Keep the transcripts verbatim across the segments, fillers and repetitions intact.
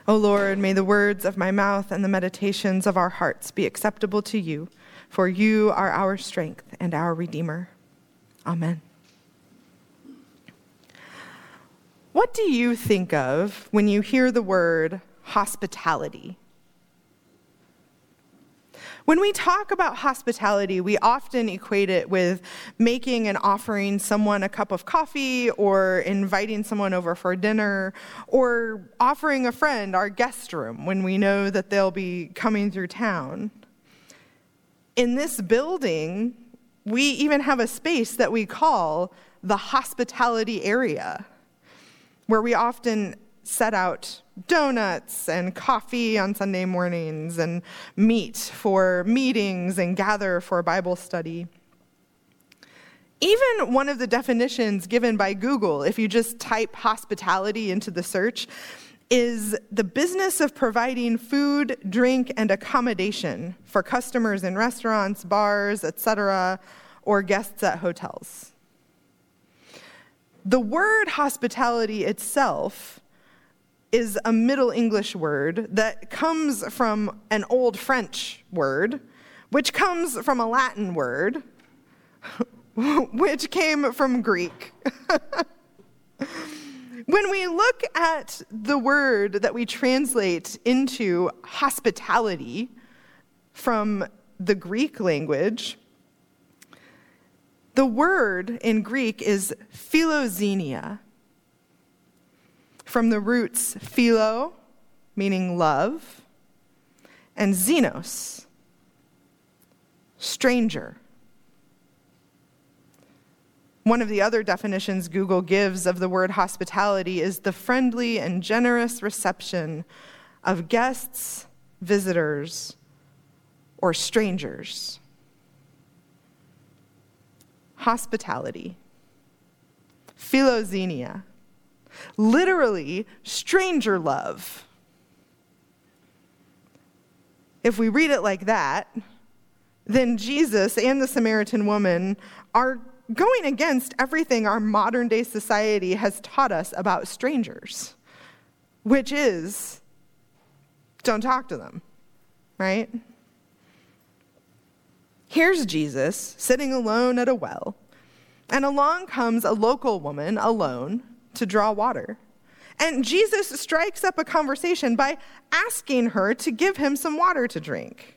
O Lord, may the words of my mouth and the meditations of our hearts be acceptable to you, for you are our strength and our Redeemer. Amen. What do you think of when you hear the word hospitality? When we talk about hospitality, we often equate it with making and offering someone a cup of coffee, or inviting someone over for dinner, or offering a friend our guest room when we know that they'll be coming through town. In this building, we even have a space that we call the hospitality area, where we often set out donuts and coffee on Sunday mornings and meet for meetings and gather for Bible study. Even one of the definitions given by Google, if you just type hospitality into the search, is the business of providing food, drink, and accommodation for customers in restaurants, bars, et cetera, or guests at hotels. The word hospitality itself is a Middle English word that comes from an Old French word, which comes from a Latin word, which came from Greek. When we look at the word that we translate into hospitality from the Greek language, the word in Greek is philoxenia, from the roots philo, meaning love, and xenos, stranger. One of the other definitions Google gives of the word hospitality is the friendly and generous reception of guests, visitors, or strangers. Hospitality, philoxenia, literally stranger love. If we read it like that, then Jesus and the Samaritan woman are going against everything our modern day society has taught us about strangers, which is don't talk to them, right? Here's Jesus sitting alone at a well, and along comes a local woman alone to draw water. And Jesus strikes up a conversation by asking her to give him some water to drink.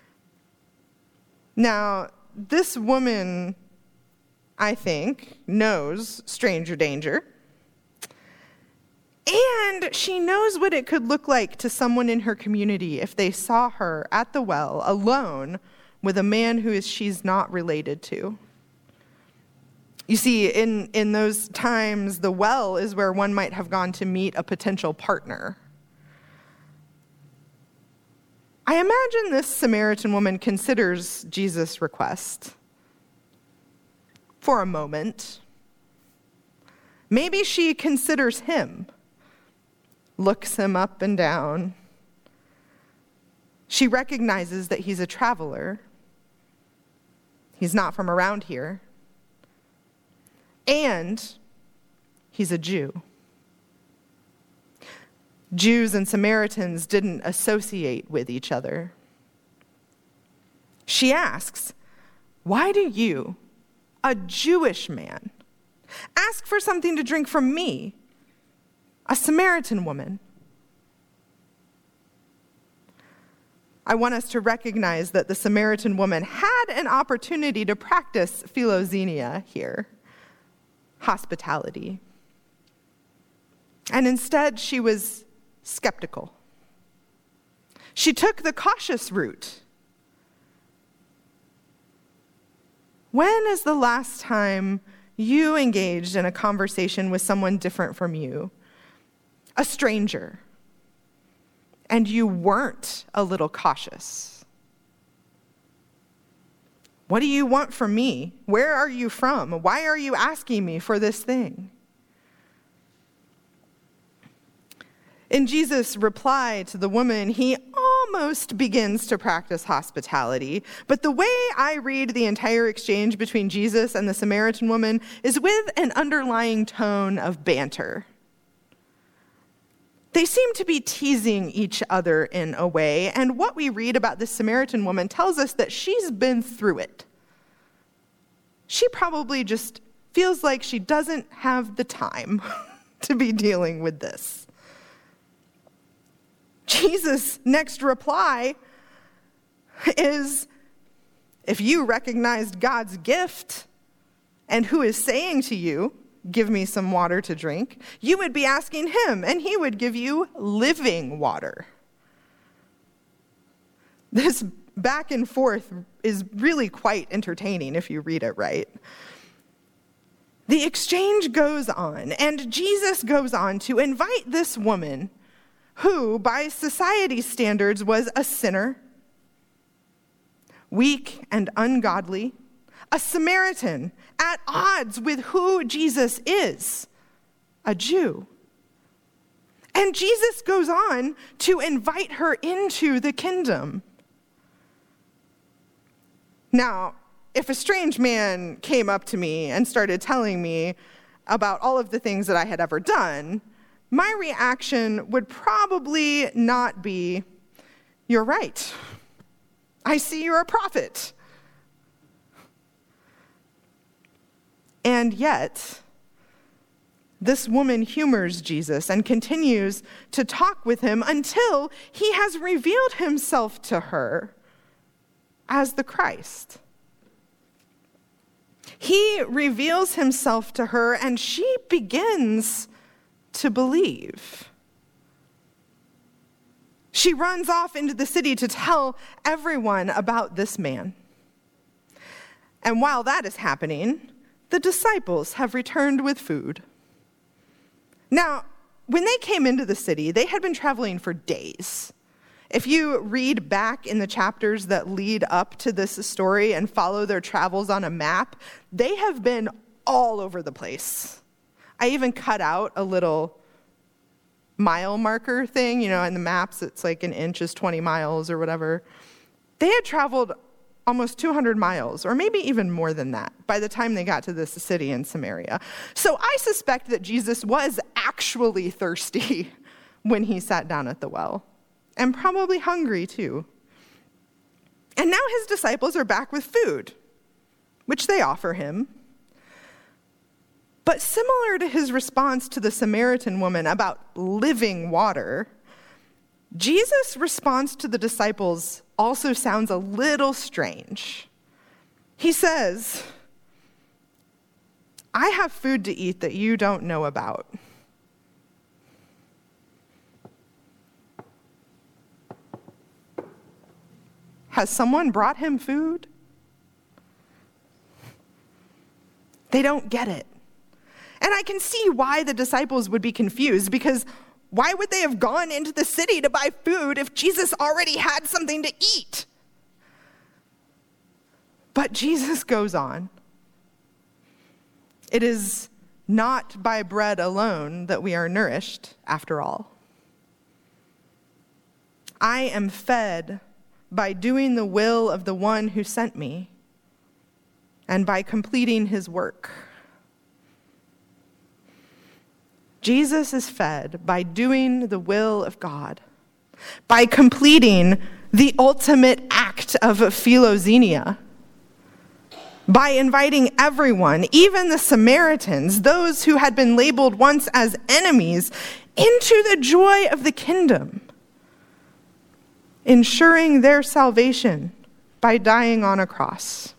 Now, this woman, I think, knows stranger danger. And she knows what it could look like to someone in her community if they saw her at the well alone with a man who is she's not related to. You see, in, in those times, the well is where one might have gone to meet a potential partner. I imagine this Samaritan woman considers Jesus' request for a moment. Maybe she considers him, looks him up and down. She recognizes that he's a traveler. He's not from around here. And he's a Jew. Jews and Samaritans didn't associate with each other. She asks, "Why do you, a Jewish man, ask for something to drink from me, a Samaritan woman?" I want us to recognize that the Samaritan woman had an opportunity to practice philoxenia here, hospitality. And instead, she was skeptical. She took the cautious route. When is the last time you engaged in a conversation with someone different from you, a stranger, and you weren't a little cautious? What do you want from me? Where are you from? Why are you asking me for this thing? In Jesus' reply to the woman, he almost begins to practice hospitality, but the way I read the entire exchange between Jesus and the Samaritan woman is with an underlying tone of banter. They seem to be teasing each other in a way, and what we read about this Samaritan woman tells us that she's been through it. She probably just feels like she doesn't have the time to be dealing with this. Jesus' next reply is, if you recognized God's gift and who is saying to you, give me some water to drink, you would be asking him, and he would give you living water. This back and forth is really quite entertaining if you read it right. The exchange goes on, and Jesus goes on to invite this woman, who, by society's standards, was a sinner, weak and ungodly, a Samaritan, at odds with who Jesus is, a Jew. And Jesus goes on to invite her into the kingdom. Now, if a strange man came up to me and started telling me about all of the things that I had ever done, my reaction would probably not be, "You're right. I see you're a prophet." And yet, this woman humors Jesus and continues to talk with him until he has revealed himself to her as the Christ. He reveals himself to her, and she begins to believe. She runs off into the city to tell everyone about this man. And while that is happening, the disciples have returned with food. Now, when they came into the city, they had been traveling for days. If you read back in the chapters that lead up to this story and follow their travels on a map, they have been all over the place. I even cut out a little mile marker thing, you know, in the maps, it's like an inch is twenty miles or whatever. They had traveled almost two hundred miles, or maybe even more than that, by the time they got to this city in Samaria. So I suspect that Jesus was actually thirsty when he sat down at the well, and probably hungry too. And now his disciples are back with food, which they offer him. But similar to his response to the Samaritan woman about living water, Jesus' response to the disciples also sounds a little strange. He says, "I have food to eat that you don't know about." Has someone brought him food? They don't get it. And I can see why the disciples would be confused, because why would they have gone into the city to buy food if Jesus already had something to eat? But Jesus goes on. It is not by bread alone that we are nourished, after all. I am fed by doing the will of the one who sent me and by completing his work. Jesus is fed by doing the will of God, by completing the ultimate act of philoxenia, by inviting everyone, even the Samaritans, those who had been labeled once as enemies, into the joy of the kingdom, ensuring their salvation by dying on a cross.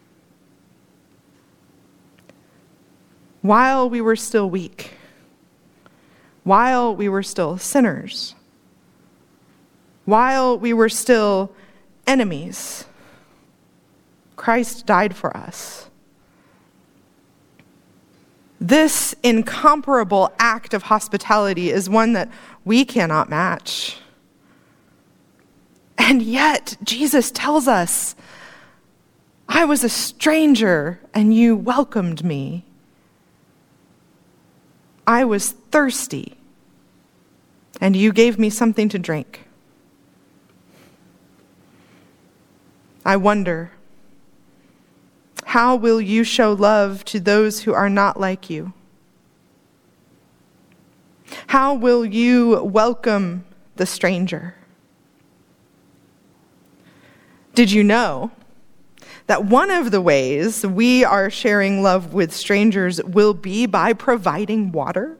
While we were still weak, while we were still sinners, while we were still enemies, Christ died for us. This incomparable act of hospitality is one that we cannot match. And yet, Jesus tells us, "I was a stranger and you welcomed me. I was thirsty and you gave me something to drink." I wonder, how will you show love to those who are not like you? How will you welcome the stranger? Did you know that one of the ways we are sharing love with strangers will be by providing water?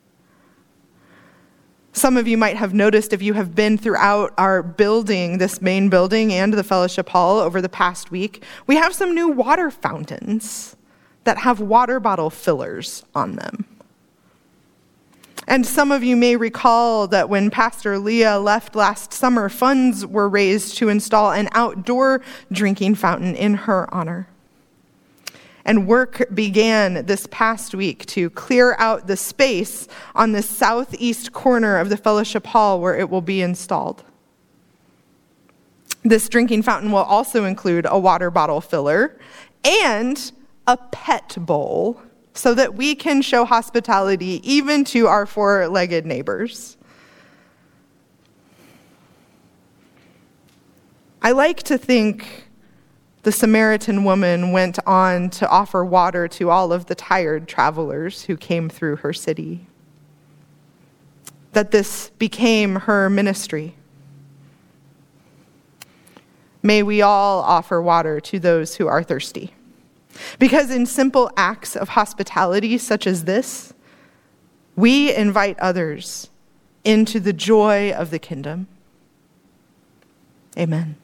Some of you might have noticed, if you have been throughout our building, this main building and the fellowship hall over the past week, we have some new water fountains that have water bottle fillers on them. And some of you may recall that when Pastor Leah left last summer, funds were raised to install an outdoor drinking fountain in her honor. And work began this past week to clear out the space on the southeast corner of the fellowship hall where it will be installed. This drinking fountain will also include a water bottle filler and a pet bowl so that we can show hospitality even to our four-legged neighbors. I like to think the Samaritan woman went on to offer water to all of the tired travelers who came through her city. That this became her ministry. May we all offer water to those who are thirsty. Because in simple acts of hospitality such as this, we invite others into the joy of the kingdom. Amen.